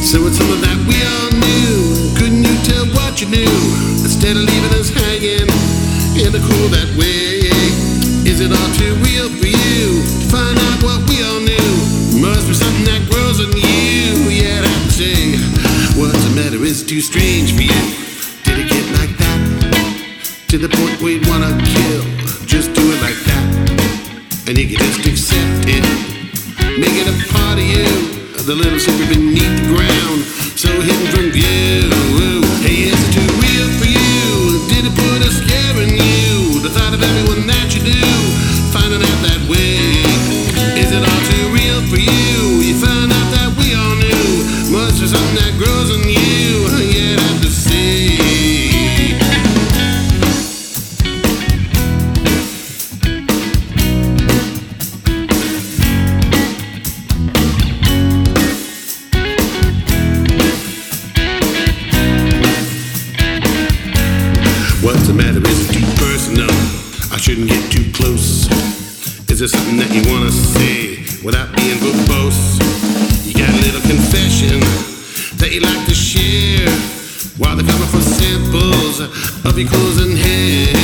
So it's something that we all knew. Couldn't you tell what you knew? Instead of leaving us hanging in the cool that way. Is it all too real for you to find out what we all knew? Must be something that grows on you. Yeah, I'd have to say, what's the matter? Is it too strange for you? Did it get like that? To the point where you'd wanna kill? Just do it like that, and you can just accept it. Make it a part of you, the little secret beneath the ground, so hidden from view. Hey, is it too real for you? Did it put a scare in you? The thought of everyone that you do finding out that way. Is it all too real for you? You found out that we all knew. Must be something that grows on you. Yeah, I'd have to say. What's the matter? Is it too personal? I shouldn't get too close. Is there something that you wanna say without being verbose? You got a little confession that you like to share while they're coming for samples of your clothes and hair.